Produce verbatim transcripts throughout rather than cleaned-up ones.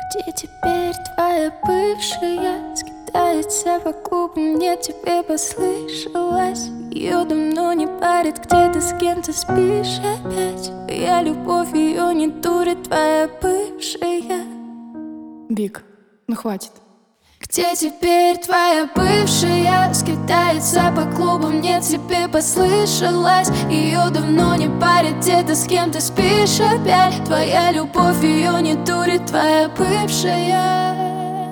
Где теперь твоя бывшая? Скитается по клубам, мне тебе послышалось. Ее давно не парит, где ты с кем-то спишь опять. Твоя любовь ее не дурит, твоя бывшая. Биг, ну хватит. Где теперь твоя бывшая? Скитается по клубам, мне тебе послышалось. Ее давно не парит, где ты с кем ты спишь опять. Твоя любовь ее не дурит, твоя бывшая.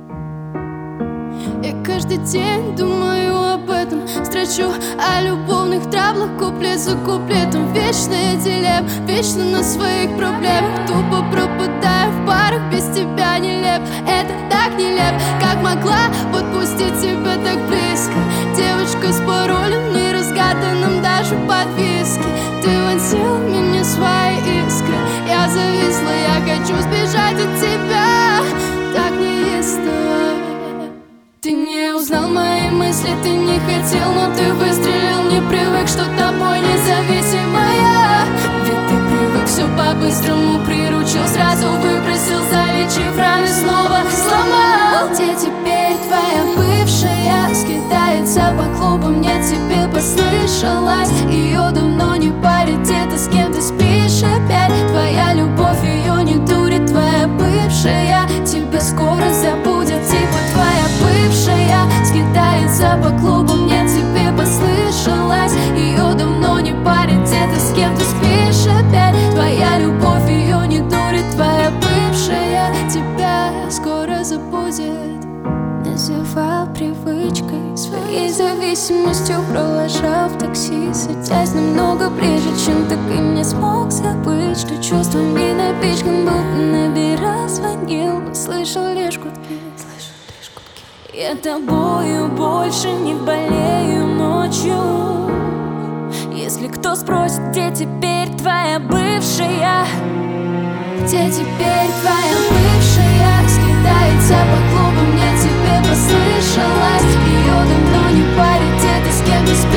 Я каждый день думаю об этом, строчу о любовных траблах куплет за куплетом. Вечная дилемма, вечно на своих проблемах. Тупо пропадаю в парах, без тебя нелеп. Это так нелеп, как могла подпустить тебя так близко. Девочка с паролем неразгаданным даже под виски. Ты вонзил в меня свои искры, я зависла, я хочу сбежать от тебя. Так неистово. Ты не узнал мои мысли, ты не хотел, но ты выстрелил. Не привык, что тобой независимая. Ведь ты привык все по-быстрому, приручил, сразу выбросил, залечив раны, снова сломал. Где теперь твоя бывшая? Скитается по клубам, мне тебе послышалось. Ее давно не парит, где ты с кем ты спишь опять. Твоя любовь ее не дурит, твоя бывшая тебя скоро забудет, типа твоя бывшая. Скитается по клубам, мне тебе послышалось. Ее давно не парит, где ты с кем ты спишь опять. Твоя любовь ее не дурит, твоя бывшая тебя скоро забудет. Называл привычкой, своей зависимостью провожал в такси, садясь намного ближе, чем так и не смог забыть, что чувством не напичкан, будто набирал, звонил, но слышал лишь гудки. Я тобою больше не болею ночью. Если кто спросит, где теперь твоя бывшая? Где теперь твоя бывшая? Скитается по клубам, мне тебе послышалось. Ее давно не парит, где ты с кем ты спишь.